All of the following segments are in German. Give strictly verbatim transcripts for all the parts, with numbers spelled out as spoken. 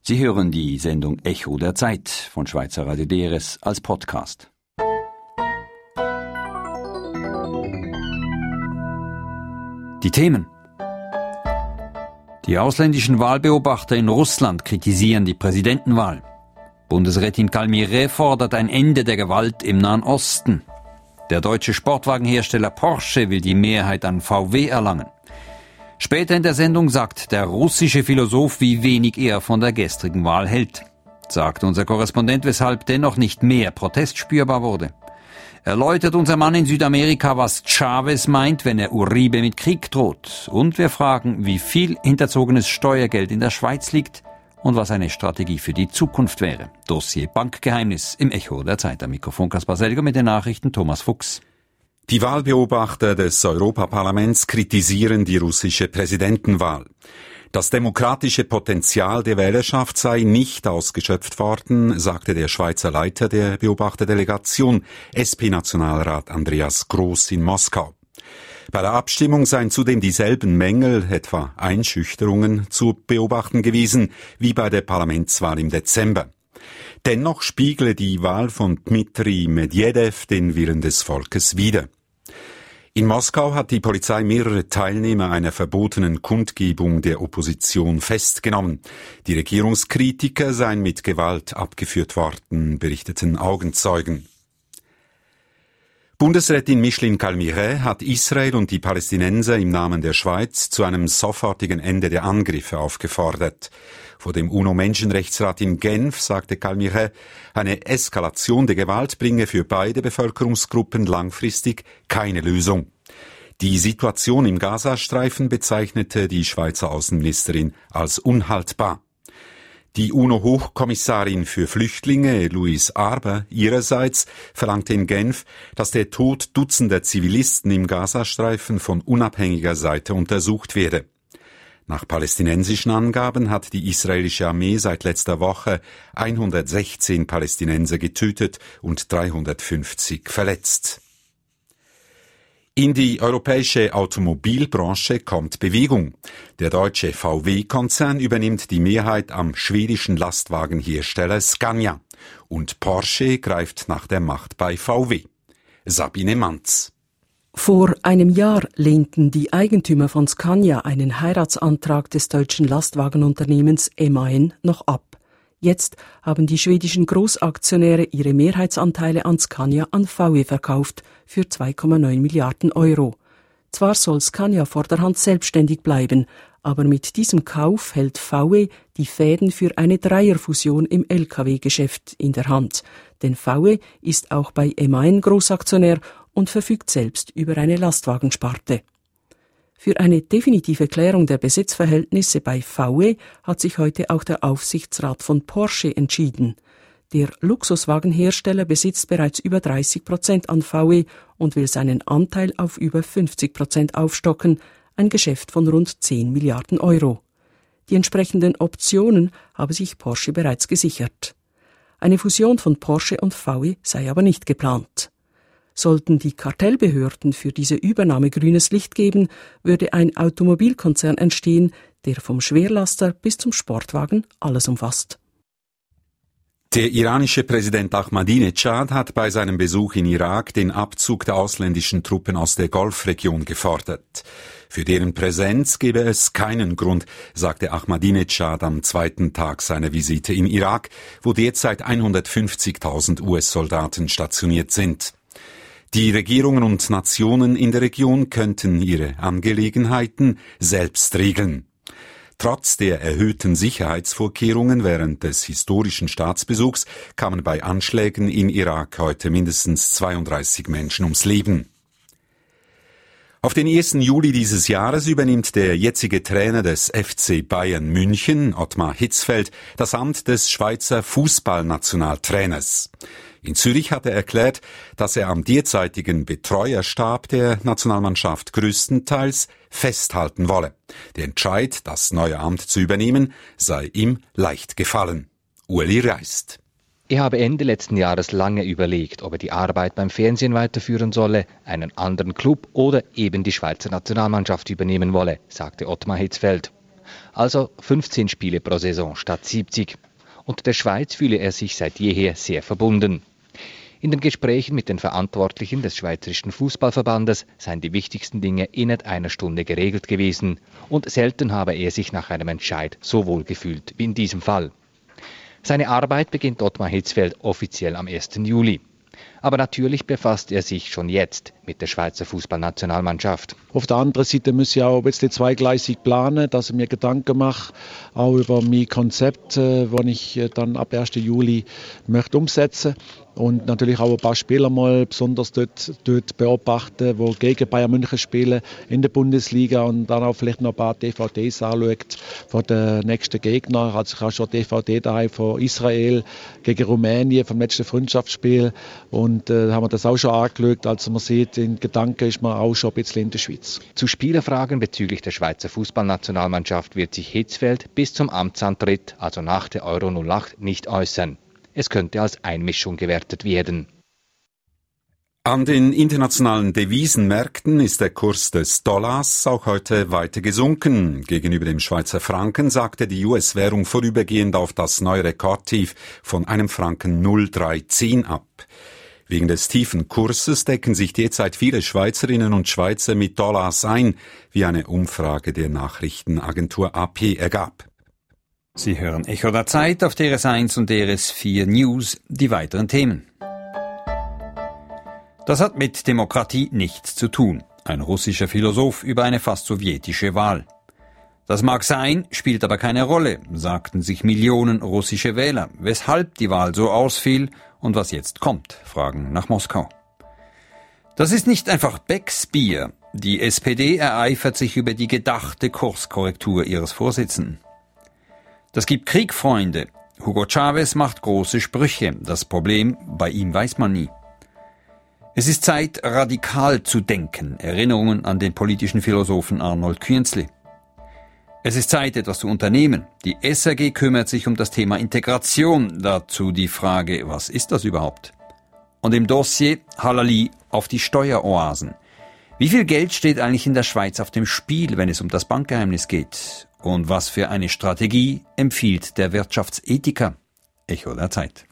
Sie hören die Sendung Echo der Zeit von Schweizer Radio D R S als Podcast. Die Themen. Die ausländischen Wahlbeobachter in Russland kritisieren die Präsidentenwahl. Bundesrätin Calmire fordert ein Ende der Gewalt im Nahen Osten. Der deutsche Sportwagenhersteller Porsche will die Mehrheit an V W erlangen. Später in der Sendung sagt der russische Philosoph, wie wenig er von der gestrigen Wahl hält. Sagt unser Korrespondent, weshalb dennoch nicht mehr Protest spürbar wurde. Erläutert unser Mann in Südamerika, was Chavez meint, wenn er Uribe mit Krieg droht. Und wir fragen, wie viel hinterzogenes Steuergeld in der Schweiz liegt und was eine Strategie für die Zukunft wäre. Dossier Bankgeheimnis im Echo der Zeit. Am Mikrofon Kaspar Selger mit den Nachrichten Thomas Fuchs. Die Wahlbeobachter des Europaparlaments kritisieren die russische Präsidentenwahl. Das demokratische Potenzial der Wählerschaft sei nicht ausgeschöpft worden, sagte der Schweizer Leiter der Beobachterdelegation, S P-Nationalrat Andreas Gross in Moskau. Bei der Abstimmung seien zudem dieselben Mängel, etwa Einschüchterungen, zu beobachten gewesen wie bei der Parlamentswahl im Dezember. Dennoch spiegle die Wahl von Dmitri Medvedev den Willen des Volkes wider. In Moskau hat die Polizei mehrere Teilnehmer einer verbotenen Kundgebung der Opposition festgenommen. Die Regierungskritiker seien mit Gewalt abgeführt worden, berichteten Augenzeugen. Bundesrätin Micheline Calmire hat Israel und die Palästinenser im Namen der Schweiz zu einem sofortigen Ende der Angriffe aufgefordert. Vor dem UNO-Menschenrechtsrat in Genf sagte Calmire, eine Eskalation der Gewalt bringe für beide Bevölkerungsgruppen langfristig keine Lösung. Die Situation im Gazastreifen bezeichnete die Schweizer Außenministerin als unhaltbar. Die UNO-Hochkommissarin für Flüchtlinge, Louise Arber, ihrerseits verlangte in Genf, dass der Tod Dutzender Zivilisten im Gazastreifen von unabhängiger Seite untersucht werde. Nach palästinensischen Angaben hat die israelische Armee seit letzter Woche hundertsechzehn Palästinenser getötet und dreihundertfünfzig verletzt. In die europäische Automobilbranche kommt Bewegung. Der deutsche V W-Konzern übernimmt die Mehrheit am schwedischen Lastwagenhersteller Scania. Und Porsche greift nach der Macht bei V W. Sabine Manz. Vor einem Jahr lehnten die Eigentümer von Scania einen Heiratsantrag des deutschen Lastwagenunternehmens M A N noch ab. Jetzt haben die schwedischen Großaktionäre ihre Mehrheitsanteile an Scania an V W verkauft für zwei Komma neun Milliarden Euro. Zwar soll Scania vorderhand selbstständig bleiben, aber mit diesem Kauf hält V W die Fäden für eine Dreierfusion im L K W-Geschäft in der Hand. Denn V W ist auch bei M A N Großaktionär und verfügt selbst über eine Lastwagensparte. Für eine definitive Klärung der Besitzverhältnisse bei V W hat sich heute auch der Aufsichtsrat von Porsche entschieden. Der Luxuswagenhersteller besitzt bereits über dreißig Prozent an V W und will seinen Anteil auf über fünfzig Prozent aufstocken, ein Geschäft von rund zehn Milliarden Euro. Die entsprechenden Optionen habe sich Porsche bereits gesichert. Eine Fusion von Porsche und V W sei aber nicht geplant. Sollten die Kartellbehörden für diese Übernahme grünes Licht geben, würde ein Automobilkonzern entstehen, der vom Schwerlaster bis zum Sportwagen alles umfasst. Der iranische Präsident Ahmadinejad hat bei seinem Besuch in Irak den Abzug der ausländischen Truppen aus der Golfregion gefordert. Für deren Präsenz gebe es keinen Grund, sagte Ahmadinejad am zweiten Tag seiner Visite in Irak, wo derzeit hundertfünfzigtausend U S-Soldaten stationiert sind. Die Regierungen und Nationen in der Region könnten ihre Angelegenheiten selbst regeln. Trotz der erhöhten Sicherheitsvorkehrungen während des historischen Staatsbesuchs kamen bei Anschlägen in Irak heute mindestens zweiunddreißig Menschen ums Leben. Auf den ersten Juli dieses Jahres übernimmt der jetzige Trainer des F C Bayern München, Ottmar Hitzfeld, das Amt des Schweizer Fußballnationaltrainers. In Zürich hat er erklärt, dass er am derzeitigen Betreuerstab der Nationalmannschaft größtenteils festhalten wolle. Der Entscheid, das neue Amt zu übernehmen, sei ihm leicht gefallen. Ueli Reist. Er habe Ende letzten Jahres lange überlegt, ob er die Arbeit beim Fernsehen weiterführen solle, einen anderen Club oder eben die Schweizer Nationalmannschaft übernehmen wolle, sagte Ottmar Hitzfeld. Also fünfzehn Spiele pro Saison statt siebzig. Und der Schweiz fühle er sich seit jeher sehr verbunden. In den Gesprächen mit den Verantwortlichen des Schweizerischen Fußballverbandes seien die wichtigsten Dinge innerhalb einer Stunde geregelt gewesen. Und selten habe er sich nach einem Entscheid so wohl gefühlt wie in diesem Fall. Seine Arbeit beginnt Ottmar Hitzfeld offiziell am ersten Juli. Aber natürlich befasst er sich schon jetzt mit der Schweizer Fußballnationalmannschaft. Auf der anderen Seite muss ich auch ein bisschen zweigleisig planen, dass ich mir Gedanken mache, auch über mein Konzept, das ich dann ab ersten Juli möchte umsetzen und natürlich auch ein paar Spieler mal besonders dort, dort beobachten, die gegen Bayern München spielen in der Bundesliga und dann auch vielleicht noch ein paar D V Ds anschaut von den nächsten Gegnern. Also ich habe schon D V D daheim von Israel gegen Rumänien vom letzten Freundschaftsspiel und äh, haben wir das auch schon angeschaut. Also man sieht, in Gedanken ist man auch schon ein bisschen in der Schweiz. Zu Spielerfragen bezüglich der Schweizer Fußballnationalmannschaft wird sich Hitzfeld bis zum Amtsantritt, also nach der Euro null acht, nicht äußern. Es könnte als Einmischung gewertet werden. An den internationalen Devisenmärkten ist der Kurs des Dollars auch heute weiter gesunken. Gegenüber dem Schweizer Franken sagte die U S-Währung vorübergehend auf das neue Rekordtief von einem Franken null Komma dreizehn ab. Wegen des tiefen Kurses decken sich derzeit viele Schweizerinnen und Schweizer mit Dollars ein, wie eine Umfrage der Nachrichtenagentur A P ergab. Sie hören Echo der Zeit auf D R S eins und D R S vier News, die weiteren Themen. Das hat mit Demokratie nichts zu tun. Ein russischer Philosoph über eine fast sowjetische Wahl. Das mag sein, spielt aber keine Rolle, sagten sich Millionen russische Wähler. Weshalb die Wahl so ausfiel und was jetzt kommt, fragen nach Moskau. Das ist nicht einfach Becks Bier. Die S P D ereifert sich über die gedachte Kurskorrektur ihres Vorsitzenden. Das gibt Kriegfreunde. Hugo Chavez macht große Sprüche. Das Problem, bei ihm weiß man nie. Es ist Zeit, radikal zu denken. Erinnerungen an den politischen Philosophen Arnold Künzli. Es ist Zeit, etwas zu unternehmen. Die S R G kümmert sich um das Thema Integration. Dazu die Frage, was ist das überhaupt? Und im Dossier Halali auf die Steueroasen. Wie viel Geld steht eigentlich in der Schweiz auf dem Spiel, wenn es um das Bankgeheimnis geht? Und was für eine Strategie empfiehlt der Wirtschaftsethiker? Echo der Zeit.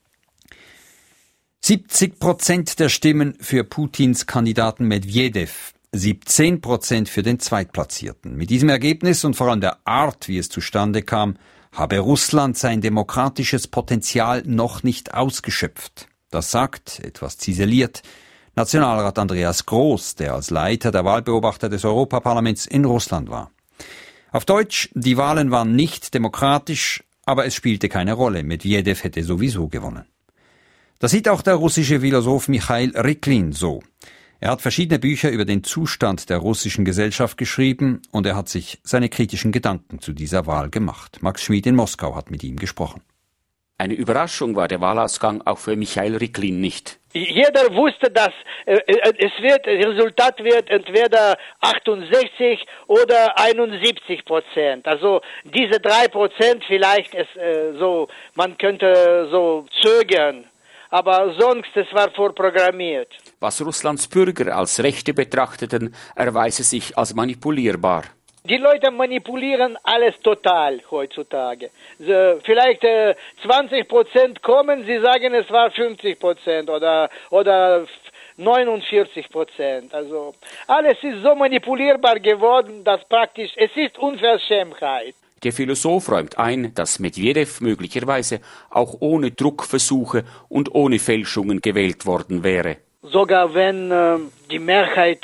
siebzig Prozent der Stimmen für Putins Kandidaten Medvedev, siebzehn Prozent für den Zweitplatzierten. Mit diesem Ergebnis und vor allem der Art, wie es zustande kam, habe Russland sein demokratisches Potenzial noch nicht ausgeschöpft. Das sagt, etwas ziseliert, Nationalrat Andreas Groß, der als Leiter der Wahlbeobachter des Europaparlaments in Russland war. Auf Deutsch, die Wahlen waren nicht demokratisch, aber es spielte keine Rolle. Medvedev hätte sowieso gewonnen. Das sieht auch der russische Philosoph Michail Riklin so. Er hat verschiedene Bücher über den Zustand der russischen Gesellschaft geschrieben und er hat sich seine kritischen Gedanken zu dieser Wahl gemacht. Max Schmid in Moskau hat mit ihm gesprochen. Eine Überraschung war der Wahlausgang auch für Michail Riklin nicht. Jeder wusste, dass äh, es wird, das Resultat wird entweder achtundsechzig oder einundsiebzig Prozent. Also diese drei Prozent vielleicht ist äh, so, man könnte so zögern, aber sonst es war vorprogrammiert. Was Russlands Bürger als Rechte betrachteten, erweise sich als manipulierbar. Die Leute manipulieren alles total heutzutage. So, vielleicht äh, zwanzig Prozent kommen, sie sagen, es war fünfzig Prozent oder, oder neunundvierzig Prozent. Also alles ist so manipulierbar geworden, dass praktisch, es ist Unverschämtheit. Der Philosoph räumt ein, dass Medvedev möglicherweise auch ohne Druckversuche und ohne Fälschungen gewählt worden wäre. Sogar wenn äh, die Mehrheit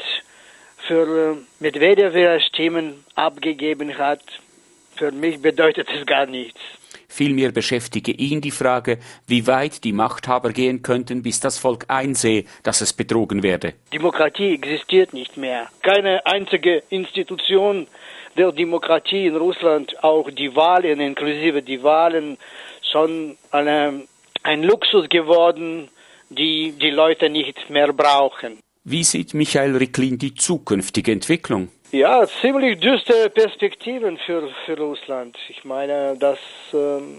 für Medvedev Stimmen abgegeben hat, für mich bedeutet es gar nichts. Vielmehr beschäftige ihn die Frage, wie weit die Machthaber gehen könnten, bis das Volk einsehe, dass es betrogen werde. Demokratie existiert nicht mehr. Keine einzige Institution der Demokratie in Russland, auch die Wahlen, inklusive die Wahlen, schon eine, ein Luxus geworden, die die Leute nicht mehr brauchen. Wie sieht Michail Riklin die zukünftige Entwicklung? Ja, ziemlich düstere Perspektiven für, für Russland. Ich meine, dass ähm,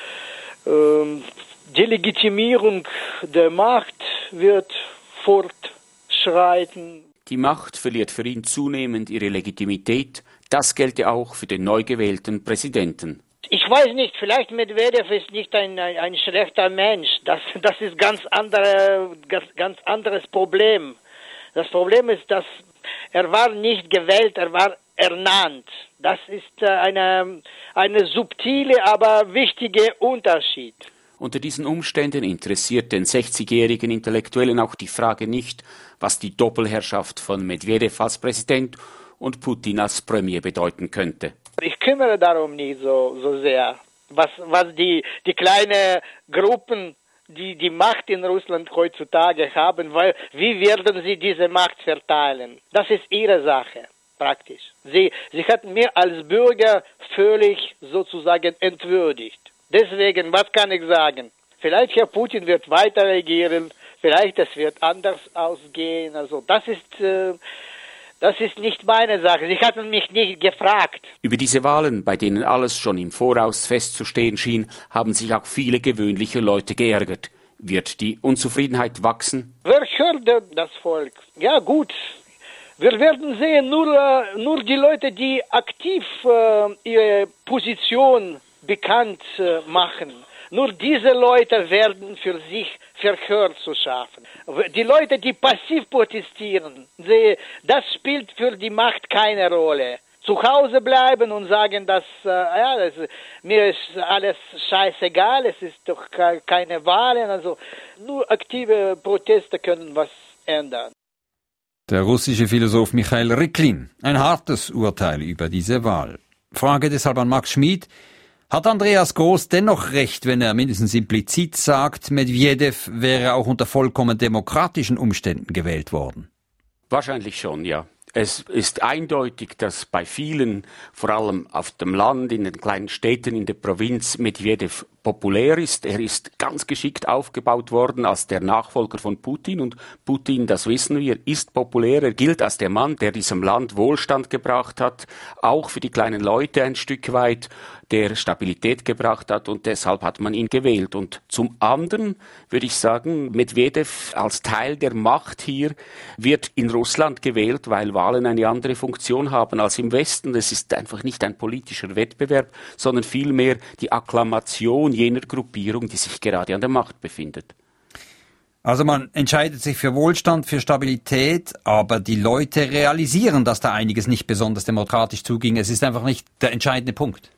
ähm, die Legitimierung der Macht wird fortschreiten. Die Macht verliert für ihn zunehmend ihre Legitimität, Das gelte auch für den neu gewählten Präsidenten. Ich weiß nicht, vielleicht Medvedev ist nicht ein, ein, ein schlechter Mensch. Das, das ist ganz andere, ganz, ganz anderes Problem. Das Problem ist, dass er war nicht gewählt, er war ernannt. Das ist eine, eine subtile, aber wichtige Unterschied. Unter diesen Umständen interessiert den sechzigjährigen Intellektuellen auch die Frage nicht, was die Doppelherrschaft von Medvedev als Präsident und Putin als Premier bedeuten könnte. Ich kümmere darum nicht so, so sehr, was, was die, die kleinen Gruppen, die die Macht in Russland heutzutage haben, weil wie werden sie diese Macht verteilen? Das ist ihre Sache, praktisch. Sie, sie hatten mir als Bürger völlig sozusagen entwürdigt. Deswegen, was kann ich sagen? Vielleicht Herr Putin wird weiter regieren, vielleicht es wird anders ausgehen. Also das ist... Äh, Das ist nicht meine Sache. Sie hatten mich nicht gefragt. Über diese Wahlen, bei denen alles schon im Voraus festzustehen schien, haben sich auch viele gewöhnliche Leute geärgert. Wird die Unzufriedenheit wachsen? Wer hört das Volk? Ja gut, wir werden sehen, nur, nur die Leute, die aktiv äh, ihre Position bekannt äh, machen. Nur diese Leute werden für sich Verhör zu schaffen. Die Leute, die passiv protestieren, sie, das spielt für die Macht keine Rolle. Zu Hause bleiben und sagen, dass äh, ja, das, mir ist alles scheißegal, es ist doch keine Wahlen. Also nur aktive Proteste können was ändern. Der russische Philosoph Michail Riklin. Ein hartes Urteil über diese Wahl. Frage deshalb an Max Schmid. Hat Andreas Groß dennoch recht, wenn er mindestens implizit sagt, Medvedev wäre auch unter vollkommen demokratischen Umständen gewählt worden? Wahrscheinlich schon, ja. Es ist eindeutig, dass bei vielen, vor allem auf dem Land, in den kleinen Städten, in der Provinz, Medvedev populär ist. Er ist ganz geschickt aufgebaut worden als der Nachfolger von Putin. Und Putin, das wissen wir, ist populär. Er gilt als der Mann, der diesem Land Wohlstand gebracht hat, auch für die kleinen Leute ein Stück weit, der Stabilität gebracht hat, und deshalb hat man ihn gewählt. Und zum anderen würde ich sagen, Medvedev als Teil der Macht hier wird in Russland gewählt, weil Wahlen eine andere Funktion haben als im Westen. Es ist einfach nicht ein politischer Wettbewerb, sondern vielmehr die Akklamation jener Gruppierung, die sich gerade an der Macht befindet. Also man entscheidet sich für Wohlstand, für Stabilität, aber die Leute realisieren, dass da einiges nicht besonders demokratisch zuging. Es ist einfach nicht der entscheidende Punkt.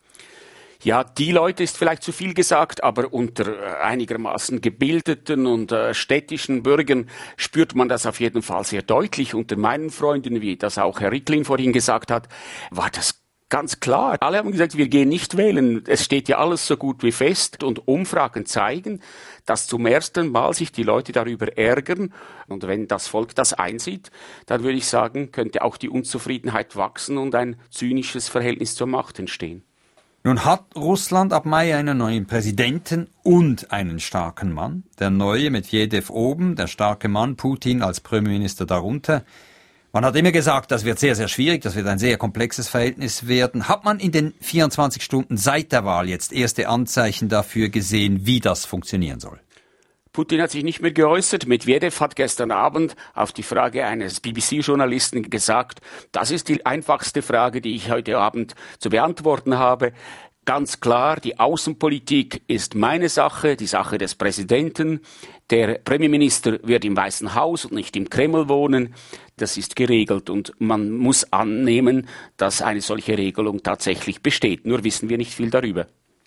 Ja, die Leute ist vielleicht zu viel gesagt, aber unter einigermaßen gebildeten und äh, städtischen Bürgern spürt man das auf jeden Fall sehr deutlich. Unter meinen Freunden, wie das auch Herr Riklin vorhin gesagt hat, war das ganz klar. Alle haben gesagt, wir gehen nicht wählen. Es steht ja alles so gut wie fest, und Umfragen zeigen, dass zum ersten Mal sich die Leute darüber ärgern. Und wenn das Volk das einsieht, dann würde ich sagen, könnte auch die Unzufriedenheit wachsen und ein zynisches Verhältnis zur Macht entstehen. Nun hat Russland ab Mai einen neuen Präsidenten und einen starken Mann. Der neue Medvedev oben, der starke Mann Putin als Premierminister darunter. Man hat immer gesagt, das wird sehr, sehr schwierig, das wird ein sehr komplexes Verhältnis werden. Hat man in den vierundzwanzig Stunden seit der Wahl jetzt erste Anzeichen dafür gesehen, wie das funktionieren soll? Putin hat sich nicht mehr geäußert. Medvedev hat gestern Abend auf die Frage eines B B C-Journalisten gesagt, das ist die einfachste Frage, die ich heute Abend zu beantworten habe. Ganz klar, die Außenpolitik ist meine Sache, die Sache des Präsidenten. Der Premierminister wird im Weißen Haus und nicht im Kreml wohnen. Das ist geregelt, und man muss annehmen, dass eine solche Regelung tatsächlich besteht. Nur wissen wir nicht viel darüber.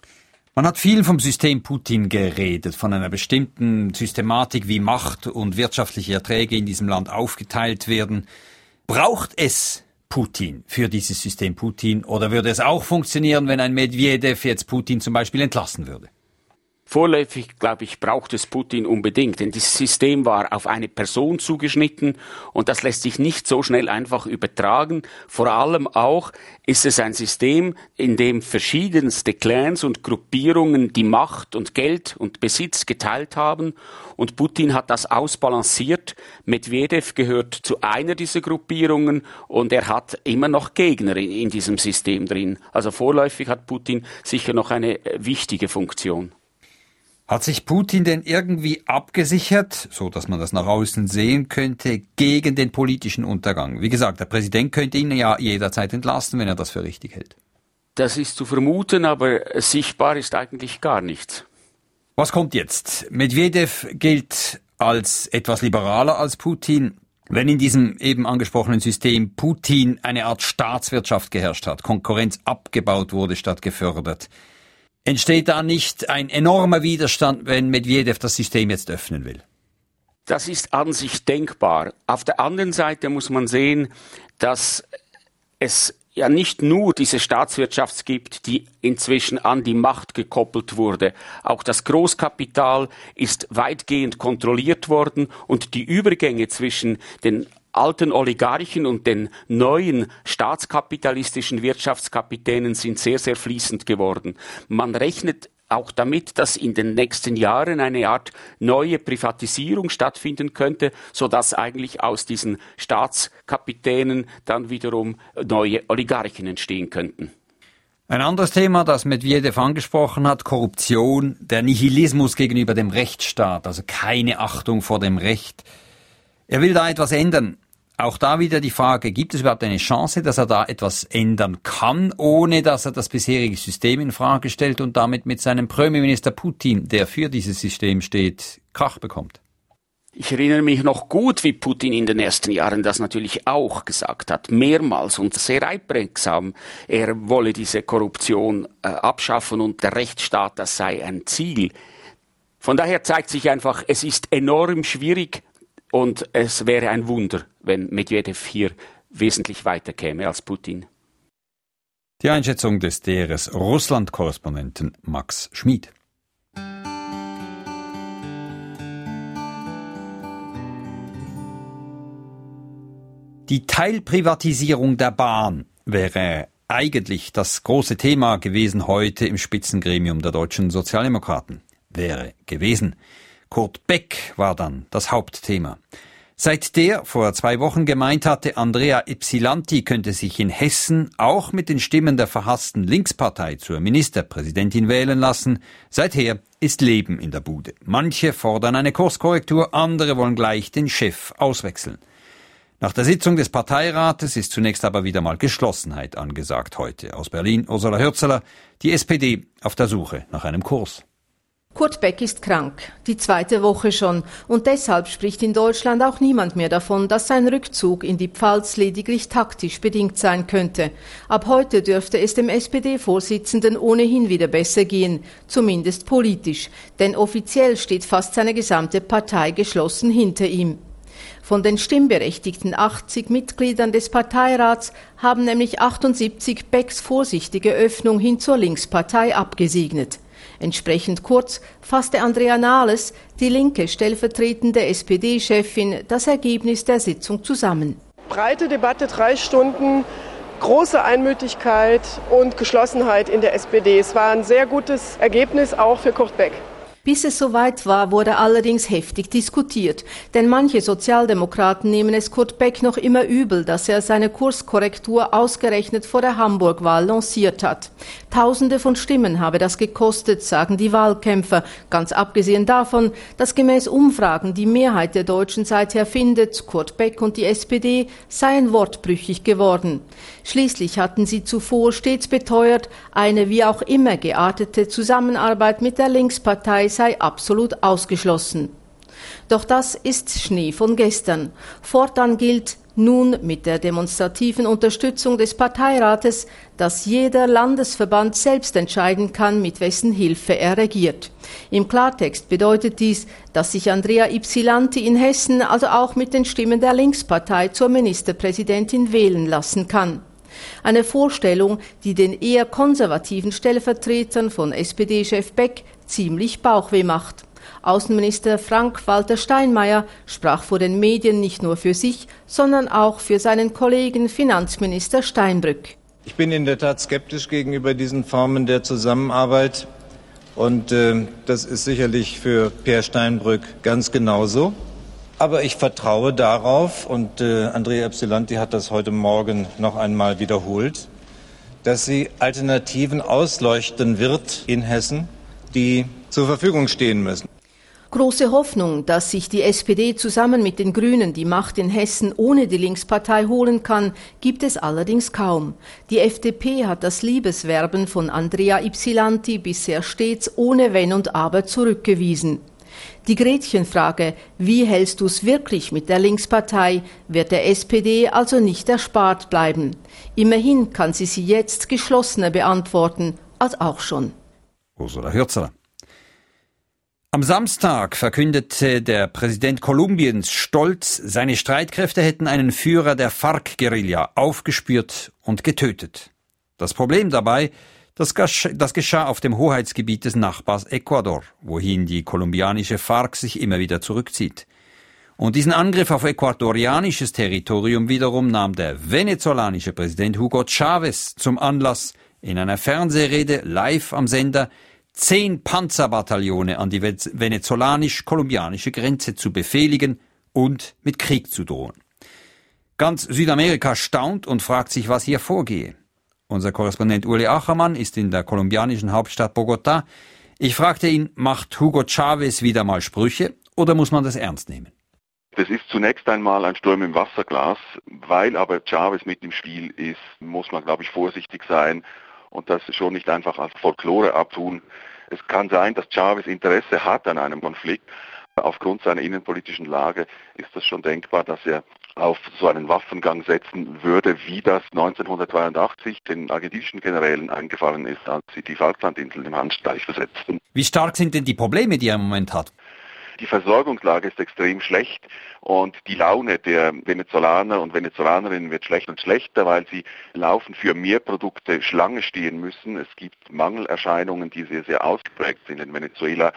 Man hat viel vom System Putin geredet, von einer bestimmten Systematik, wie Macht und wirtschaftliche Erträge in diesem Land aufgeteilt werden. Braucht es Putin für dieses System Putin, oder würde es auch funktionieren, wenn ein Medvedev jetzt Putin zum Beispiel entlassen würde? Vorläufig, glaube ich, braucht es Putin unbedingt, denn dieses System war auf eine Person zugeschnitten, und das lässt sich nicht so schnell einfach übertragen. Vor allem auch ist es ein System, in dem verschiedenste Clans und Gruppierungen die Macht und Geld und Besitz geteilt haben, und Putin hat das ausbalanciert. Medvedev gehört zu einer dieser Gruppierungen, und er hat immer noch Gegner in, in diesem System drin. Also vorläufig hat Putin sicher noch eine wichtige Funktion. Hat sich Putin denn irgendwie abgesichert, so dass man das nach außen sehen könnte, gegen den politischen Untergang? Wie gesagt, der Präsident könnte ihn ja jederzeit entlassen, wenn er das für richtig hält. Das ist zu vermuten, aber sichtbar ist eigentlich gar nichts. Was kommt jetzt? Medvedev gilt als etwas liberaler als Putin. Wenn in diesem eben angesprochenen System Putin eine Art Staatswirtschaft geherrscht hat, Konkurrenz abgebaut wurde statt gefördert, entsteht da nicht ein enormer Widerstand, wenn Medvedev das System jetzt öffnen will? Das ist an sich denkbar. Auf der anderen Seite muss man sehen, dass es ja nicht nur diese Staatswirtschaft gibt, die inzwischen an die Macht gekoppelt wurde. Auch das Großkapital ist weitgehend kontrolliert worden und die Übergänge zwischen den alten Oligarchen und den neuen staatskapitalistischen Wirtschaftskapitänen sind sehr, sehr fließend geworden. Man rechnet auch damit, dass in den nächsten Jahren eine Art neue Privatisierung stattfinden könnte, sodass eigentlich aus diesen Staatskapitänen dann wiederum neue Oligarchen entstehen könnten. Ein anderes Thema, das Medvedev angesprochen hat, Korruption, der Nihilismus gegenüber dem Rechtsstaat, also keine Achtung vor dem Recht. Er will da etwas ändern. Auch da wieder die Frage, gibt es überhaupt eine Chance, dass er da etwas ändern kann, ohne dass er das bisherige System in Frage stellt und damit mit seinem Premierminister Putin, der für dieses System steht, Krach bekommt? Ich erinnere mich noch gut, wie Putin in den ersten Jahren das natürlich auch gesagt hat, mehrmals und sehr einprägsam. Er wolle diese Korruption äh, abschaffen und der Rechtsstaat, das sei ein Ziel. Von daher zeigt sich einfach, es ist enorm schwierig, und es wäre ein Wunder, wenn Medvedev hier wesentlich weiter käme als Putin. Die Einschätzung des D R S-Russland-Korrespondenten Max Schmid. Die Teilprivatisierung der Bahn wäre eigentlich das große Thema gewesen heute im Spitzengremium der deutschen Sozialdemokraten. Wäre gewesen. Kurt Beck war dann das Hauptthema. Seit der vor zwei Wochen gemeint hatte, Andrea Ypsilanti könnte sich in Hessen auch mit den Stimmen der verhassten Linkspartei zur Ministerpräsidentin wählen lassen, seither ist Leben in der Bude. Manche fordern eine Kurskorrektur, andere wollen gleich den Chef auswechseln. Nach der Sitzung des Parteirates ist zunächst aber wieder mal Geschlossenheit angesagt heute. Aus Berlin Ursula Hürzeler, die S P D auf der Suche nach einem Kurs. Kurt Beck ist krank, die zweite Woche schon, und deshalb spricht in Deutschland auch niemand mehr davon, dass sein Rückzug in die Pfalz lediglich taktisch bedingt sein könnte. Ab heute dürfte es dem S P D-Vorsitzenden ohnehin wieder besser gehen, zumindest politisch, denn offiziell steht fast seine gesamte Partei geschlossen hinter ihm. Von den stimmberechtigten achtzig Mitgliedern des Parteirats haben nämlich achtundsiebzig Becks vorsichtige Öffnung hin zur Linkspartei abgesegnet. Entsprechend kurz fasste Andrea Nahles, die linke stellvertretende S P D-Chefin, das Ergebnis der Sitzung zusammen. Breite Debatte, drei Stunden, große Einmütigkeit und Geschlossenheit in der S P D. Es war ein sehr gutes Ergebnis, auch für Kurt Beck. Bis es soweit war, wurde allerdings heftig diskutiert, denn manche Sozialdemokraten nehmen es Kurt Beck noch immer übel, dass er seine Kurskorrektur ausgerechnet vor der Hamburg-Wahl lanciert hat. Tausende von Stimmen habe das gekostet, sagen die Wahlkämpfer, ganz abgesehen davon, dass gemäß Umfragen die Mehrheit der Deutschen seither findet, Kurt Beck und die S P D seien wortbrüchig geworden. Schließlich hatten sie zuvor stets beteuert, eine wie auch immer geartete Zusammenarbeit mit der Linkspartei sei absolut ausgeschlossen. Doch das ist Schnee von gestern. Fortan gilt nun mit der demonstrativen Unterstützung des Parteirates, dass jeder Landesverband selbst entscheiden kann, mit wessen Hilfe er regiert. Im Klartext bedeutet dies, dass sich Andrea Ypsilanti in Hessen also auch mit den Stimmen der Linkspartei zur Ministerpräsidentin wählen lassen kann. Eine Vorstellung, die den eher konservativen Stellvertretern von S P D-Chef Beck ziemlich Bauchweh macht. Außenminister Frank-Walter Steinmeier sprach vor den Medien nicht nur für sich, sondern auch für seinen Kollegen Finanzminister Steinbrück. Ich bin in der Tat skeptisch gegenüber diesen Formen der Zusammenarbeit und äh, das ist sicherlich für Peer Steinbrück ganz genauso. Aber ich vertraue darauf, und äh, Andrea Ypsilanti hat das heute Morgen noch einmal wiederholt, dass sie Alternativen ausleuchten wird in Hessen, die zur Verfügung stehen müssen. Große Hoffnung, dass sich die S P D zusammen mit den Grünen die Macht in Hessen ohne die Linkspartei holen kann, gibt es allerdings kaum. Die F D P hat das Liebeswerben von Andrea Ypsilanti bisher stets ohne Wenn und Aber zurückgewiesen. Die Gretchenfrage, wie hältst du's wirklich mit der Linkspartei, wird der S P D also nicht erspart bleiben. Immerhin kann sie sie jetzt geschlossener beantworten als auch schon. Ursula Hürzeler. Am Samstag verkündete der Präsident Kolumbiens stolz, seine Streitkräfte hätten einen Führer der FARC-Guerilla aufgespürt und getötet. Das Problem dabei, das, das geschah auf dem Hoheitsgebiet des Nachbars Ecuador, wohin die kolumbianische FARC sich immer wieder zurückzieht. Und diesen Angriff auf ecuadorianisches Territorium wiederum nahm der venezolanische Präsident Hugo Chavez zum Anlass, in einer Fernsehrede live am Sender zehn Panzerbataillone an die venezolanisch-kolumbianische Grenze zu befehligen und mit Krieg zu drohen. Ganz Südamerika staunt und fragt sich, was hier vorgehe. Unser Korrespondent Uli Achermann ist in der kolumbianischen Hauptstadt Bogotá. Ich fragte ihn, macht Hugo Chavez wieder mal Sprüche oder muss man das ernst nehmen? Das ist zunächst einmal ein Sturm im Wasserglas. Weil aber Chavez mit im Spiel ist, muss man, glaube ich, vorsichtig sein und das schon nicht einfach als Folklore abtun. Es kann sein, dass Chavez Interesse hat an einem Konflikt. Aufgrund seiner innenpolitischen Lage ist es schon denkbar, dass er auf so einen Waffengang setzen würde, wie das neunzehnhundertzweiundachtzig den argentinischen Generälen eingefallen ist, als sie die Falklandinseln im Handstreich versetzten. Wie stark sind denn die Probleme, die er im Moment hat? Die Versorgungslage ist extrem schlecht und die Laune der Venezolaner und Venezolanerinnen wird schlechter und schlechter, weil sie laufen für mehr Produkte Schlange stehen müssen. Es gibt Mangelerscheinungen, die sehr, sehr ausgeprägt sind in Venezuela.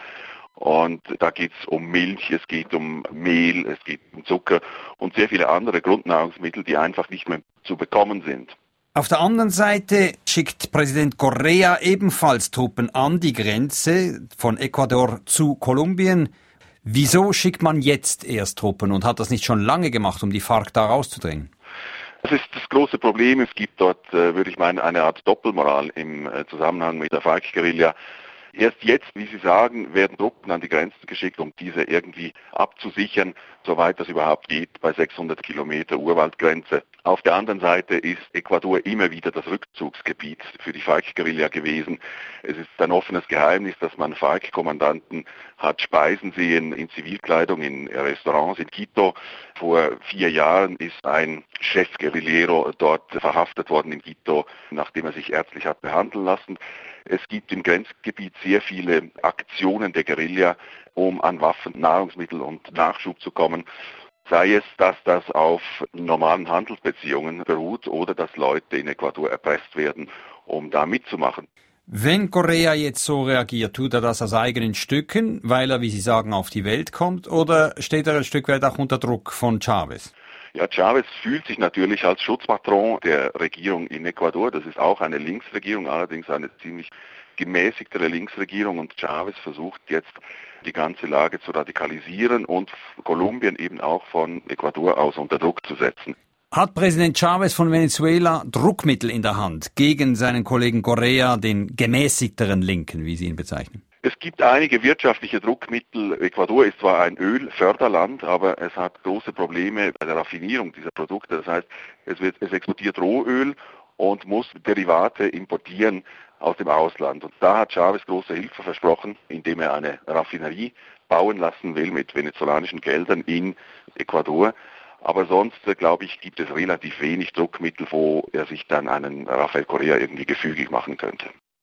Und da geht es um Milch, es geht um Mehl, es geht um Zucker und sehr viele andere Grundnahrungsmittel, die einfach nicht mehr zu bekommen sind. Auf der anderen Seite schickt Präsident Correa ebenfalls Truppen an die Grenze von Ecuador zu Kolumbien. Wieso schickt man jetzt erst Truppen und hat das nicht schon lange gemacht, um die FARC da rauszudrängen? Das ist das große Problem. Es gibt dort, äh, würde ich meinen, eine Art Doppelmoral im äh, Zusammenhang mit der FARC-Guerilla. Erst jetzt, wie Sie sagen, werden Truppen an die Grenzen geschickt, um diese irgendwie abzusichern, soweit das überhaupt geht, bei sechshundert Kilometer Urwaldgrenze. Auf der anderen Seite ist Ecuador immer wieder das Rückzugsgebiet für die FARC-Guerilla gewesen. Es ist ein offenes Geheimnis, dass man FARC-Kommandanten hat speisen sehen in Zivilkleidung in Restaurants in Quito. Vor vier Jahren ist ein Chef-Guerillero dort verhaftet worden in Quito, nachdem er sich ärztlich hat behandeln lassen. Es gibt im Grenzgebiet sehr viele Aktionen der Guerilla, um an Waffen, Nahrungsmittel und Nachschub zu kommen. Sei es, dass das auf normalen Handelsbeziehungen beruht oder dass Leute in Ecuador erpresst werden, um da mitzumachen. Wenn Correa jetzt so reagiert, tut er das aus eigenen Stücken, weil er, wie Sie sagen, auf die Welt kommt, oder steht er ein Stück weit auch unter Druck von Chavez? Ja, Chavez fühlt sich natürlich als Schutzpatron der Regierung in Ecuador. Das ist auch eine Linksregierung, allerdings eine ziemlich gemäßigtere Linksregierung. Und Chavez versucht jetzt, die ganze Lage zu radikalisieren und Kolumbien eben auch von Ecuador aus unter Druck zu setzen. Hat Präsident Chavez von Venezuela Druckmittel in der Hand gegen seinen Kollegen Correa, den gemäßigteren Linken, wie Sie ihn bezeichnen? Es gibt einige wirtschaftliche Druckmittel. Ecuador ist zwar ein Ölförderland, aber es hat große Probleme bei der Raffinierung dieser Produkte. Das heißt, es, wird, es exportiert Rohöl und muss Derivate importieren aus dem Ausland. Und da hat Chavez große Hilfe versprochen, indem er eine Raffinerie bauen lassen will mit venezolanischen Geldern in Ecuador. Aber sonst, glaube ich, gibt es relativ wenig Druckmittel, wo er sich dann einen Rafael Correa irgendwie gefügig machen könnte.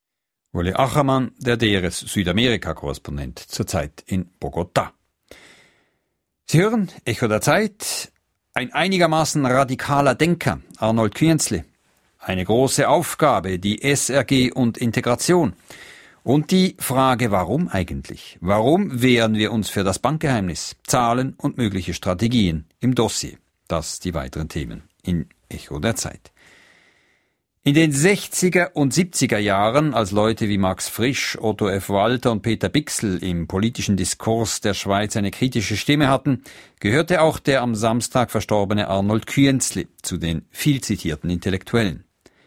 Uli Achermann, der D R S Südamerika-Korrespondent, zurzeit in Bogotá. Sie hören Echo der Zeit, ein einigermaßen radikaler Denker, Arnold Künzli. Eine große Aufgabe, die S R G und Integration. Und die Frage, warum eigentlich? Warum wehren wir uns für das Bankgeheimnis? Zahlen und mögliche Strategien im Dossier. Das die weiteren Themen in Echo der Zeit. In den sechziger und siebziger Jahren, als Leute wie Max Frisch, Otto F. Walter und Peter Bichsel im politischen Diskurs der Schweiz eine kritische Stimme hatten, gehörte auch der am Samstag verstorbene Arnold Künzli zu den viel zitierten Intellektuellen.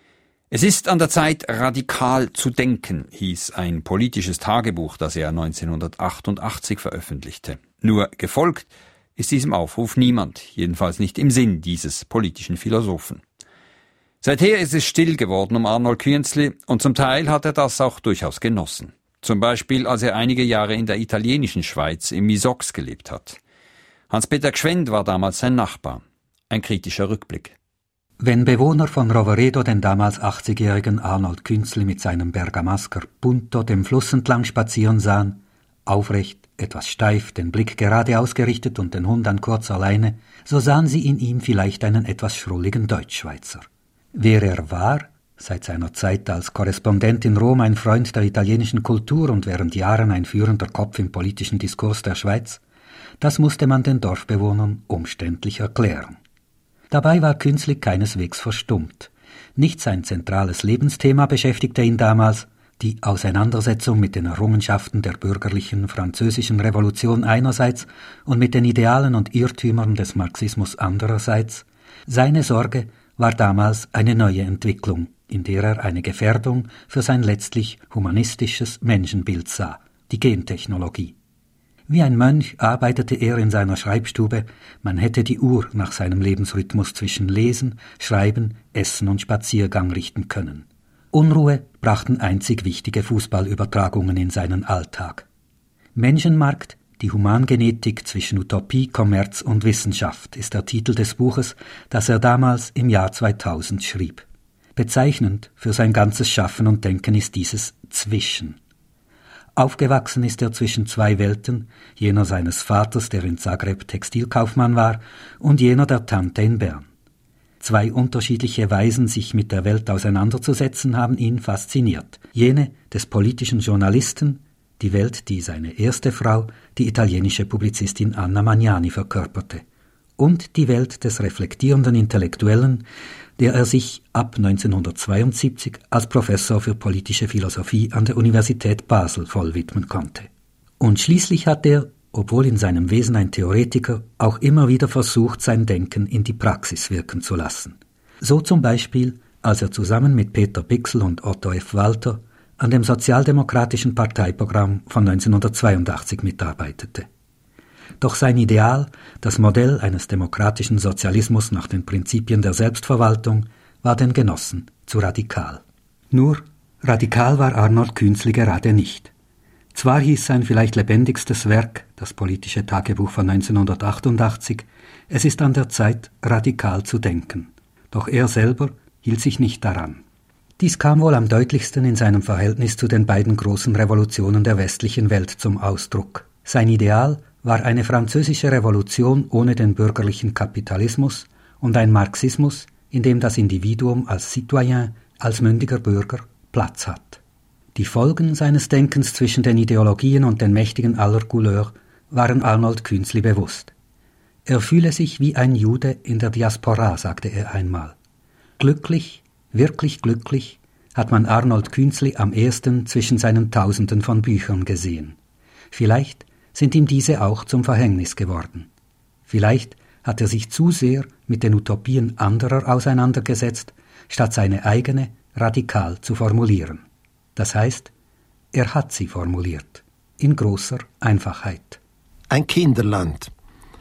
Es ist an der Zeit, radikal zu denken, hieß ein politisches Tagebuch, das er neunzehnhundertachtundachtzig veröffentlichte. Nur gefolgt ist diesem Aufruf niemand, jedenfalls nicht im Sinn dieses politischen Philosophen. Seither ist es still geworden um Arnold Künzli und zum Teil hat er das auch durchaus genossen. Zum Beispiel, als er einige Jahre in der italienischen Schweiz im Misox gelebt hat. Hans-Peter Gschwend war damals sein Nachbar. Ein kritischer Rückblick. Wenn Bewohner von Roveredo den damals achtzigjährigen Arnold Künzli mit seinem Bergamasker Punto dem Fluss entlang spazieren sahen, aufrecht, etwas steif, den Blick gerade ausgerichtet und den Hund an kurzer Leine, so sahen sie in ihm vielleicht einen etwas schrulligen Deutschschweizer. Wer er war, seit seiner Zeit als Korrespondent in Rom ein Freund der italienischen Kultur und während Jahren ein führender Kopf im politischen Diskurs der Schweiz, das musste man den Dorfbewohnern umständlich erklären. Dabei war Künzli keineswegs verstummt. Nicht sein zentrales Lebensthema beschäftigte ihn damals, die Auseinandersetzung mit den Errungenschaften der bürgerlichen französischen Revolution einerseits und mit den Idealen und Irrtümern des Marxismus andererseits. Seine Sorge war damals eine neue Entwicklung, in der er eine Gefährdung für sein letztlich humanistisches Menschenbild sah, die Gentechnologie. Wie ein Mönch arbeitete er in seiner Schreibstube, man hätte die Uhr nach seinem Lebensrhythmus zwischen Lesen, Schreiben, Essen und Spaziergang richten können. Unruhe brachten einzig wichtige Fußballübertragungen in seinen Alltag. Menschenmarkt, die Humangenetik zwischen Utopie, Kommerz und Wissenschaft ist der Titel des Buches, das er damals im Jahr zweitausend schrieb. Bezeichnend für sein ganzes Schaffen und Denken ist dieses Zwischen. Aufgewachsen ist er zwischen zwei Welten, jener seines Vaters, der in Zagreb Textilkaufmann war, und jener der Tante in Bern. Zwei unterschiedliche Weisen, sich mit der Welt auseinanderzusetzen, haben ihn fasziniert. Jene des politischen Journalisten, die Welt, die seine erste Frau, die italienische Publizistin Anna Magnani, verkörperte, und die Welt des reflektierenden Intellektuellen, der er sich ab neunzehnhundertzweiundsiebzig als Professor für politische Philosophie an der Universität Basel voll widmen konnte. Und schließlich hat er, obwohl in seinem Wesen ein Theoretiker, auch immer wieder versucht, sein Denken in die Praxis wirken zu lassen. So zum Beispiel, als er zusammen mit Peter Bichsel und Otto F. Walter an dem sozialdemokratischen Parteiprogramm von neunzehnhundertzweiundachtzig mitarbeitete. Doch sein Ideal, das Modell eines demokratischen Sozialismus nach den Prinzipien der Selbstverwaltung, war den Genossen zu radikal. Nur, radikal war Arnold Künzli gerade nicht. Zwar hieß sein vielleicht lebendigstes Werk, das politische Tagebuch von neunzehnhundertachtundachtzig, es ist an der Zeit, radikal zu denken. Doch er selber hielt sich nicht daran. Dies kam wohl am deutlichsten in seinem Verhältnis zu den beiden großen Revolutionen der westlichen Welt zum Ausdruck. Sein Ideal war eine französische Revolution ohne den bürgerlichen Kapitalismus und ein Marxismus, in dem das Individuum als Citoyen, als mündiger Bürger Platz hat. Die Folgen seines Denkens zwischen den Ideologien und den Mächtigen aller Couleur waren Arnold Künzli bewusst. Er fühle sich wie ein Jude in der Diaspora, sagte er einmal. Glücklich, wirklich glücklich, hat man Arnold Künzli am ehesten zwischen seinen Tausenden von Büchern gesehen. Vielleicht sind ihm diese auch zum Verhängnis geworden. Vielleicht hat er sich zu sehr mit den Utopien anderer auseinandergesetzt, statt seine eigene radikal zu formulieren. Das heißt, er hat sie formuliert, in großer Einfachheit. Ein Kinderland.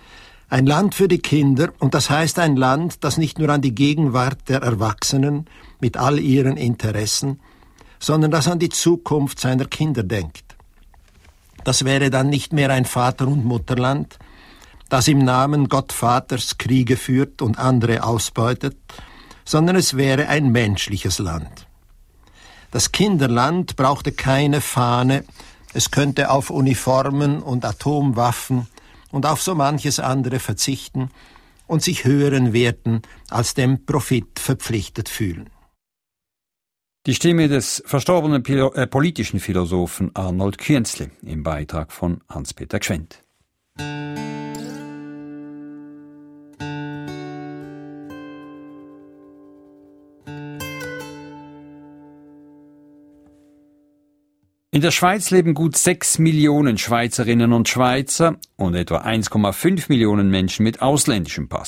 Ein Land für die Kinder, und das heißt ein Land, das nicht nur an die Gegenwart der Erwachsenen mit all ihren Interessen, sondern das an die Zukunft seiner Kinder denkt. Das wäre dann nicht mehr ein Vater- und Mutterland, das im Namen Gottvaters Kriege führt und andere ausbeutet, sondern es wäre ein menschliches Land. Das Kinderland brauchte keine Fahne, es könnte auf Uniformen und Atomwaffen und auf so manches andere verzichten und sich höheren Werten als dem Profit verpflichtet fühlen. Die Stimme des verstorbenen Pilo- äh, politischen Philosophen Arnold Künzli im Beitrag von Hans-Peter Gschwend. In der Schweiz leben gut sechs Millionen Schweizerinnen und Schweizer und etwa eins Komma fünf Millionen Menschen mit ausländischem Pass.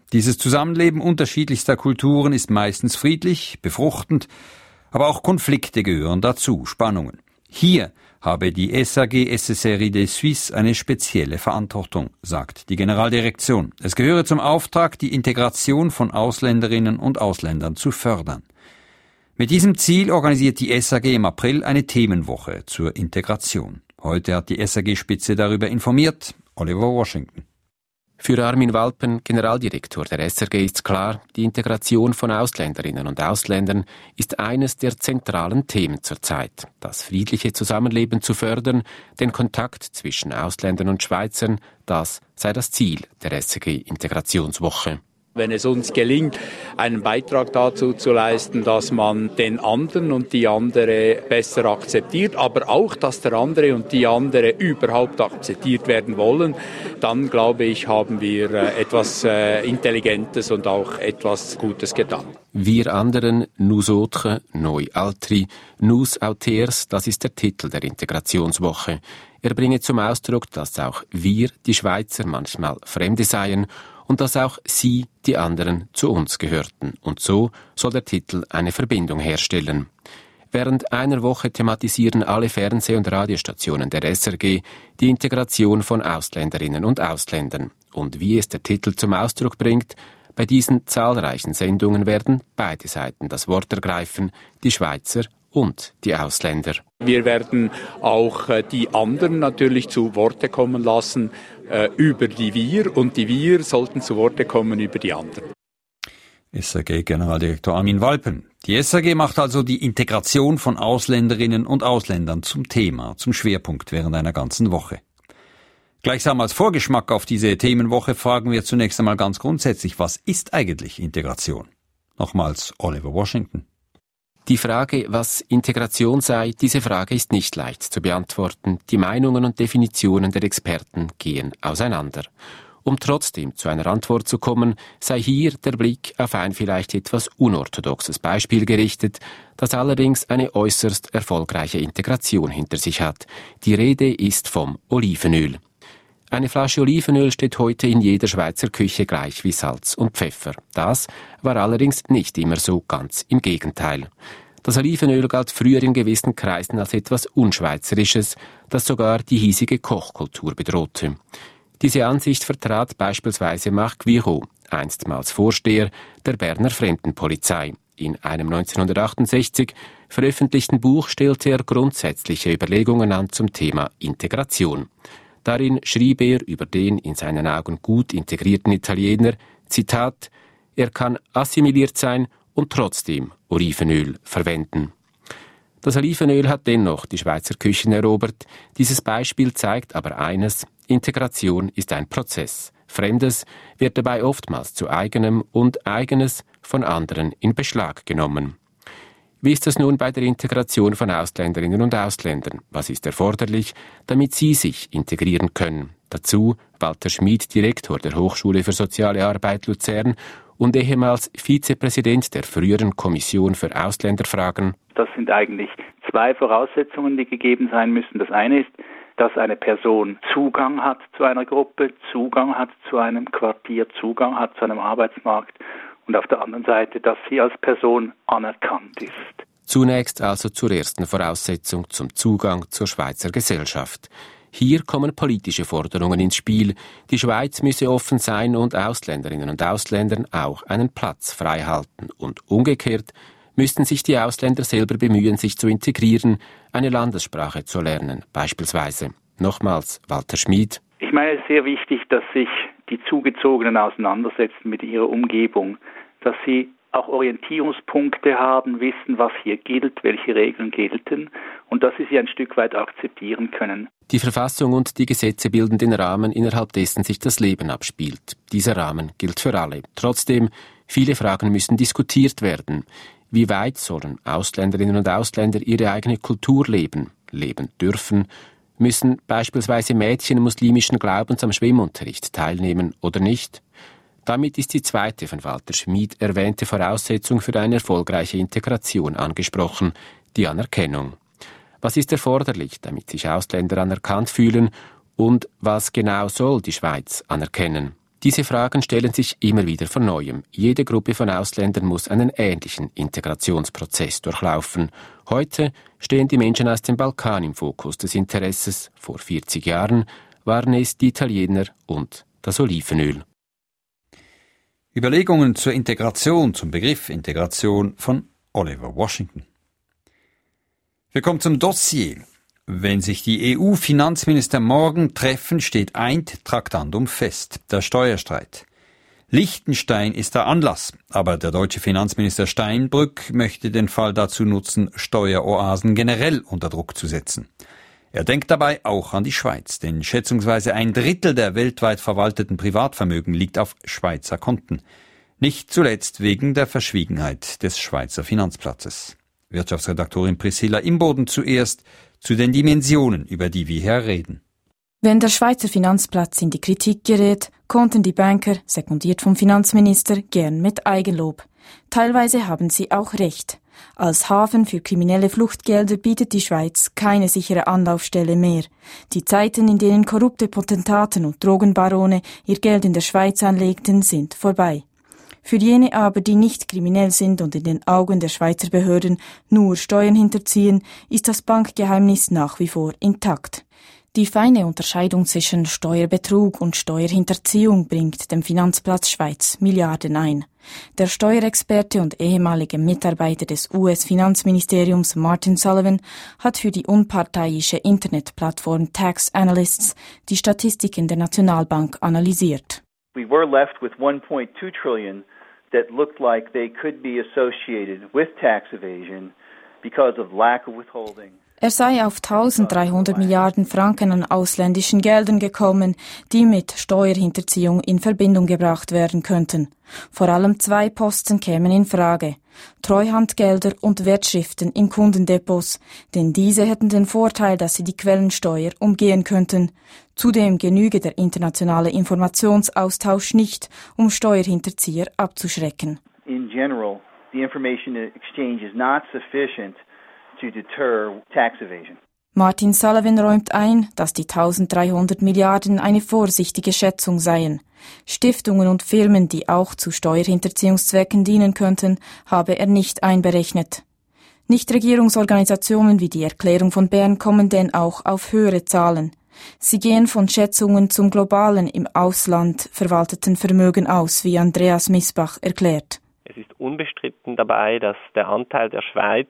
Dieses Zusammenleben unterschiedlichster Kulturen ist meistens friedlich, befruchtend, aber auch Konflikte gehören dazu, Spannungen. Hier habe die S A G S S R I des Suisses eine spezielle Verantwortung, sagt die Generaldirektion. Es gehöre zum Auftrag, die Integration von Ausländerinnen und Ausländern zu fördern. Mit diesem Ziel organisiert die S A G im April eine Themenwoche zur Integration. Heute hat die S A G-Spitze darüber informiert. Oliver Washington. Für Armin Walpen, Generaldirektor der S R G, ist klar, die Integration von Ausländerinnen und Ausländern ist eines der zentralen Themen zurzeit. Das friedliche Zusammenleben zu fördern, den Kontakt zwischen Ausländern und Schweizern, das sei das Ziel der S R G-Integrationswoche. Wenn es uns gelingt, einen Beitrag dazu zu leisten, dass man den anderen und die andere besser akzeptiert, aber auch, dass der andere und die andere überhaupt akzeptiert werden wollen, dann glaube ich, haben wir etwas Intelligentes und auch etwas Gutes getan. Wir anderen, nous autres, noi altri, nous auters, das ist der Titel der Integrationswoche. Er bringe zum Ausdruck, dass auch wir, die Schweizer, manchmal Fremde seien und dass auch sie, die anderen, zu uns gehörten. Und so soll der Titel eine Verbindung herstellen. Während einer Woche thematisieren alle Fernseh- und Radiostationen der S R G die Integration von Ausländerinnen und Ausländern. Und wie es der Titel zum Ausdruck bringt, bei diesen zahlreichen Sendungen werden beide Seiten das Wort ergreifen, die Schweizer und die Ausländer. Wir werden auch äh, die anderen natürlich zu Worte kommen lassen äh, über die Wir und die Wir sollten zu Worte kommen über die anderen. S R G-Generaldirektor Armin Walpen. Die S R G macht also die Integration von Ausländerinnen und Ausländern zum Thema, zum Schwerpunkt während einer ganzen Woche. Gleichsam als Vorgeschmack auf diese Themenwoche fragen wir zunächst einmal ganz grundsätzlich, was ist eigentlich Integration? Nochmals Oliver Washington. Die Frage, was Integration sei, diese Frage ist nicht leicht zu beantworten. Die Meinungen und Definitionen der Experten gehen auseinander. Um trotzdem zu einer Antwort zu kommen, sei hier der Blick auf ein vielleicht etwas unorthodoxes Beispiel gerichtet, das allerdings eine äußerst erfolgreiche Integration hinter sich hat. Die Rede ist vom Olivenöl. Eine Flasche Olivenöl steht heute in jeder Schweizer Küche gleich wie Salz und Pfeffer. Das war allerdings nicht immer so, ganz im Gegenteil. Das Olivenöl galt früher in gewissen Kreisen als etwas Unschweizerisches, das sogar die hiesige Kochkultur bedrohte. Diese Ansicht vertrat beispielsweise Marc Guiraud, einstmals Vorsteher der Berner Fremdenpolizei. In einem neunzehnhundertachtundsechzig veröffentlichten Buch stellte er grundsätzliche Überlegungen an zum Thema Integration. Darin schrieb er über den in seinen Augen gut integrierten Italiener, Zitat, er kann assimiliert sein und trotzdem Olivenöl verwenden. Das Olivenöl hat dennoch die Schweizer Küchen erobert. Dieses Beispiel zeigt aber eines, Integration ist ein Prozess. Fremdes wird dabei oftmals zu eigenem und Eigenes von anderen in Beschlag genommen. Wie ist es nun bei der Integration von Ausländerinnen und Ausländern? Was ist erforderlich, damit sie sich integrieren können? Dazu Walter Schmid, Direktor der Hochschule für Soziale Arbeit Luzern und ehemals Vizepräsident der früheren Kommission für Ausländerfragen. Das sind eigentlich zwei Voraussetzungen, die gegeben sein müssen. Das eine ist, dass eine Person Zugang hat zu einer Gruppe, Zugang hat zu einem Quartier, Zugang hat zu einem Arbeitsmarkt. Und auf der anderen Seite, dass sie als Person anerkannt ist. Zunächst also zur ersten Voraussetzung zum Zugang zur Schweizer Gesellschaft. Hier kommen politische Forderungen ins Spiel. Die Schweiz müsse offen sein und Ausländerinnen und Ausländern auch einen Platz frei halten. Und umgekehrt müssten sich die Ausländer selber bemühen, sich zu integrieren, eine Landessprache zu lernen, beispielsweise. Nochmals Walter Schmid. Ich meine, es ist sehr wichtig, dass sich die Zugezogenen auseinandersetzen mit ihrer Umgebung, dass sie auch Orientierungspunkte haben, wissen, was hier gilt, welche Regeln gelten und dass sie sie ein Stück weit akzeptieren können. Die Verfassung und die Gesetze bilden den Rahmen, innerhalb dessen sich das Leben abspielt. Dieser Rahmen gilt für alle. Trotzdem, viele Fragen müssen diskutiert werden. Wie weit sollen Ausländerinnen und Ausländer ihre eigene Kultur leben, leben dürfen? Müssen beispielsweise Mädchen muslimischen Glaubens am Schwimmunterricht teilnehmen oder nicht? Damit ist die zweite von Walter Schmid erwähnte Voraussetzung für eine erfolgreiche Integration angesprochen, die Anerkennung. Was ist erforderlich, damit sich Ausländer anerkannt fühlen und was genau soll die Schweiz anerkennen? Diese Fragen stellen sich immer wieder von Neuem. Jede Gruppe von Ausländern muss einen ähnlichen Integrationsprozess durchlaufen. Heute stehen die Menschen aus dem Balkan im Fokus des Interesses. Vor vierzig Jahren waren es die Italiener und das Olivenöl. Überlegungen zur Integration, zum Begriff Integration von Oliver Washington. Wir kommen zum Dossier. Wenn sich die E U-Finanzminister morgen treffen, steht ein Traktandum fest, der Steuerstreit. Liechtenstein ist der Anlass, aber der deutsche Finanzminister Steinbrück möchte den Fall dazu nutzen, Steueroasen generell unter Druck zu setzen. Er denkt dabei auch an die Schweiz, denn schätzungsweise ein Drittel der weltweit verwalteten Privatvermögen liegt auf Schweizer Konten. Nicht zuletzt wegen der Verschwiegenheit des Schweizer Finanzplatzes. Wirtschaftsredaktorin Priscilla Imboden zuerst zu den Dimensionen, über die wir hier reden. Wenn der Schweizer Finanzplatz in die Kritik gerät, konnten die Banker, sekundiert vom Finanzminister, gern mit Eigenlob. Teilweise haben sie auch recht. Als Hafen für kriminelle Fluchtgelder bietet die Schweiz keine sichere Anlaufstelle mehr. Die Zeiten, in denen korrupte Potentaten und Drogenbarone ihr Geld in der Schweiz anlegten, sind vorbei. Für jene aber, die nicht kriminell sind und in den Augen der Schweizer Behörden nur Steuern hinterziehen, ist das Bankgeheimnis nach wie vor intakt. Die feine Unterscheidung zwischen Steuerbetrug und Steuerhinterziehung bringt dem Finanzplatz Schweiz Milliarden ein. Der Steuerexperte und ehemalige Mitarbeiter des U S-Finanzministeriums Martin Sullivan hat für die unparteiische Internetplattform Tax Analysts die Statistiken der Nationalbank analysiert. We were left with one point two trillion that looked like they could be associated with tax evasion because of lack of withholding. Er sei auf eintausenddreihundert Milliarden Franken an ausländischen Geldern gekommen, die mit Steuerhinterziehung in Verbindung gebracht werden könnten. Vor allem zwei Posten kämen in Frage: Treuhandgelder und Wertschriften in Kundendepots, denn diese hätten den Vorteil, dass sie die Quellensteuer umgehen könnten. Zudem genüge der internationale Informationsaustausch nicht, um Steuerhinterzieher abzuschrecken. In general, the information exchange is not sufficient to deter tax evasion. Martin Sullivan räumt ein, dass die eintausenddreihundert Milliarden eine vorsichtige Schätzung seien. Stiftungen und Firmen, die auch zu Steuerhinterziehungszwecken dienen könnten, habe er nicht einberechnet. Nichtregierungsorganisationen wie die Erklärung von Bern kommen denn auch auf höhere Zahlen. Sie gehen von Schätzungen zum globalen, im Ausland verwalteten Vermögen aus, wie Andreas Misbach erklärt. Es ist unbestritten dabei, dass der Anteil der Schweiz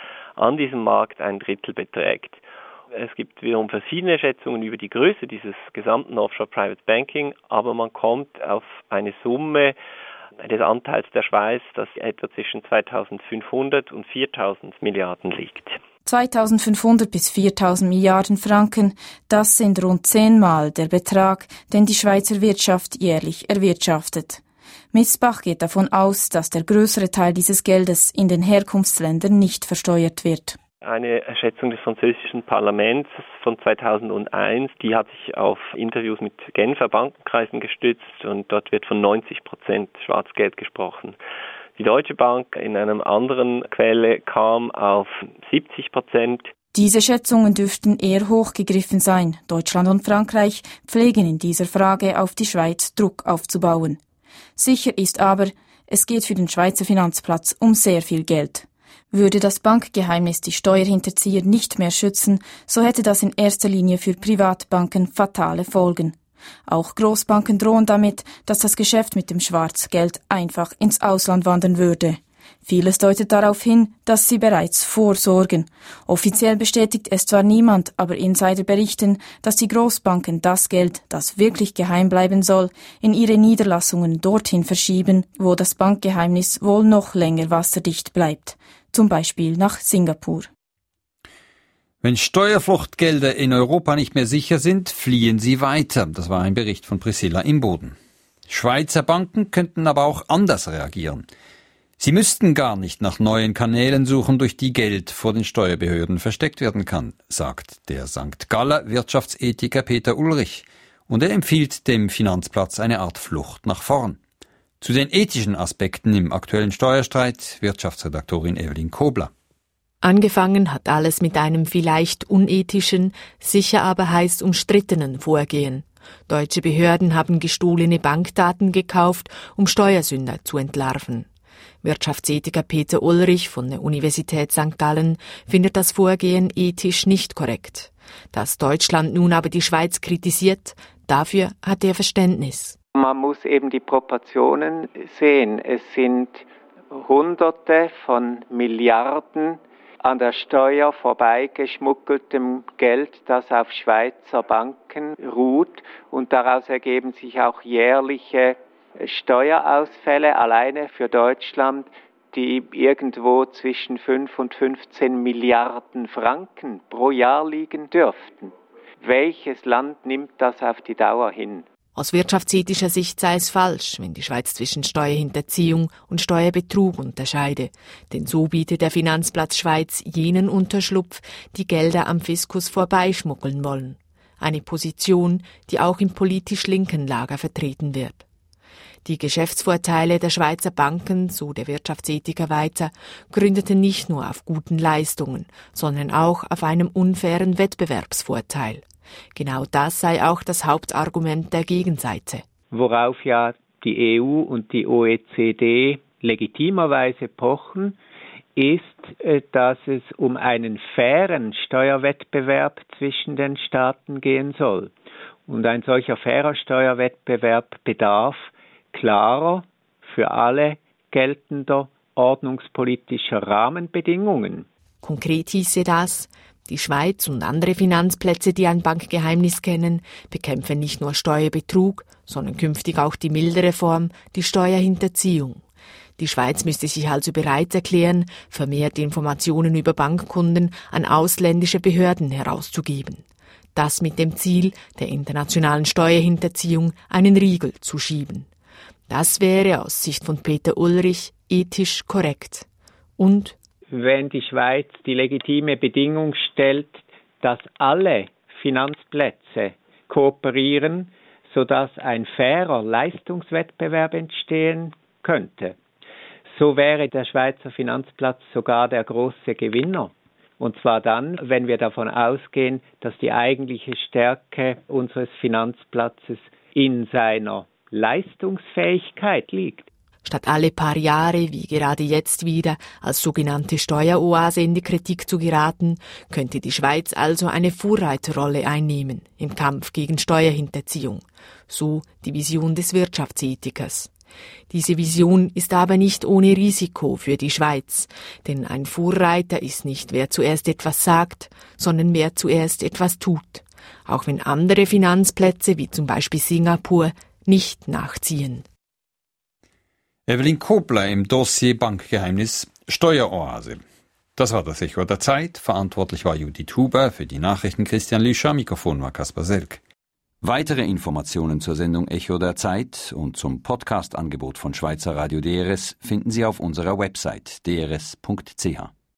an diesem Markt ein Drittel beträgt. Es gibt wiederum verschiedene Schätzungen über die Größe dieses gesamten Offshore Private Banking, aber man kommt auf eine Summe des Anteils der Schweiz, das etwa zwischen zweitausendfünfhundert und viertausend Milliarden liegt. zweitausendfünfhundert bis viertausend Milliarden Franken, das sind rund zehnmal der Betrag, den die Schweizer Wirtschaft jährlich erwirtschaftet. Misbach geht davon aus, dass der größere Teil dieses Geldes in den Herkunftsländern nicht versteuert wird. Eine Schätzung des französischen Parlaments von zweitausendeins, die hat sich auf Interviews mit Genfer Bankenkreisen gestützt und dort wird von neunzig Prozent Schwarzgeld gesprochen. Die Deutsche Bank in einer anderen Quelle kam auf siebzig Prozent. Diese Schätzungen dürften eher hochgegriffen sein. Deutschland und Frankreich pflegen in dieser Frage auf die Schweiz Druck aufzubauen. Sicher ist aber, es geht für den Schweizer Finanzplatz um sehr viel Geld. Würde das Bankgeheimnis die Steuerhinterzieher nicht mehr schützen, so hätte das in erster Linie für Privatbanken fatale Folgen. Auch Großbanken drohen damit, dass das Geschäft mit dem Schwarzgeld einfach ins Ausland wandern würde. Vieles deutet darauf hin, dass sie bereits vorsorgen. Offiziell bestätigt es zwar niemand, aber Insider berichten, dass die Großbanken das Geld, das wirklich geheim bleiben soll, in ihre Niederlassungen dorthin verschieben, wo das Bankgeheimnis wohl noch länger wasserdicht bleibt. Zum Beispiel nach Singapur. Wenn Steuerfluchtgelder in Europa nicht mehr sicher sind, fliehen sie weiter. Das war ein Bericht von Priscilla Imboden. Schweizer Banken könnten aber auch anders reagieren. Sie müssten gar nicht nach neuen Kanälen suchen, durch die Geld vor den Steuerbehörden versteckt werden kann, sagt der Sankt Galler Wirtschaftsethiker Peter Ulrich. Und er empfiehlt dem Finanzplatz eine Art Flucht nach vorn. Zu den ethischen Aspekten im aktuellen Steuerstreit Wirtschaftsredaktorin Evelyn Kobler. Angefangen hat alles mit einem vielleicht unethischen, sicher aber heißt umstrittenen Vorgehen. Deutsche Behörden haben gestohlene Bankdaten gekauft, um Steuersünder zu entlarven. Wirtschaftsethiker Peter Ulrich von der Universität Sankt Gallen findet das Vorgehen ethisch nicht korrekt. Dass Deutschland nun aber die Schweiz kritisiert, dafür hat er Verständnis. Man muss eben die Proportionen sehen. Es sind Hunderte von Milliarden an der Steuer vorbeigeschmuggeltem Geld, das auf Schweizer Banken ruht, und daraus ergeben sich auch jährliche Steuerausfälle alleine für Deutschland, die irgendwo zwischen fünf und fünfzehn Milliarden Franken pro Jahr liegen dürften. Welches Land nimmt das auf die Dauer hin? Aus wirtschaftsethischer Sicht sei es falsch, wenn die Schweiz zwischen Steuerhinterziehung und Steuerbetrug unterscheide. Denn so bietet der Finanzplatz Schweiz jenen Unterschlupf, die Gelder am Fiskus vorbeischmuggeln wollen. Eine Position, die auch im politisch linken Lager vertreten wird. Die Geschäftsvorteile der Schweizer Banken, so der Wirtschaftsethiker weiter, gründeten nicht nur auf guten Leistungen, sondern auch auf einem unfairen Wettbewerbsvorteil. Genau das sei auch das Hauptargument der Gegenseite. Worauf ja die E U und die O E C D legitimerweise pochen, ist, dass es um einen fairen Steuerwettbewerb zwischen den Staaten gehen soll. Und ein solcher fairer Steuerwettbewerb bedarf klarer, für alle geltender ordnungspolitischer Rahmenbedingungen. Konkret hieße das, die Schweiz und andere Finanzplätze, die ein Bankgeheimnis kennen, bekämpfen nicht nur Steuerbetrug, sondern künftig auch die mildere Form, die Steuerhinterziehung. Die Schweiz müsste sich also bereit erklären, vermehrt Informationen über Bankkunden an ausländische Behörden herauszugeben. Das mit dem Ziel, der internationalen Steuerhinterziehung einen Riegel zu schieben. Das wäre aus Sicht von Peter Ulrich ethisch korrekt. Und wenn die Schweiz die legitime Bedingung stellt, dass alle Finanzplätze kooperieren, sodass ein fairer Leistungswettbewerb entstehen könnte, so wäre der Schweizer Finanzplatz sogar der große Gewinner. Und zwar dann, wenn wir davon ausgehen, dass die eigentliche Stärke unseres Finanzplatzes in seiner Leistungsfähigkeit liegt. Statt alle paar Jahre, wie gerade jetzt wieder, als sogenannte Steueroase in die Kritik zu geraten, könnte die Schweiz also eine Vorreiterrolle einnehmen im Kampf gegen Steuerhinterziehung. So die Vision des Wirtschaftsethikers. Diese Vision ist aber nicht ohne Risiko für die Schweiz, denn ein Vorreiter ist nicht, wer zuerst etwas sagt, sondern wer zuerst etwas tut, auch wenn andere Finanzplätze, wie zum Beispiel Singapur, nicht nachziehen. Evelyn Kobler im Dossier Bankgeheimnis Steueroase. Das war das Echo der Zeit. Verantwortlich war Judith Huber, für die Nachrichten Christian Lüscher, Mikrofon war Kaspar Selk. Weitere Informationen zur Sendung Echo der Zeit und zum Podcast-Angebot von Schweizer Radio D R S finden Sie auf unserer Website d r s punkt c h.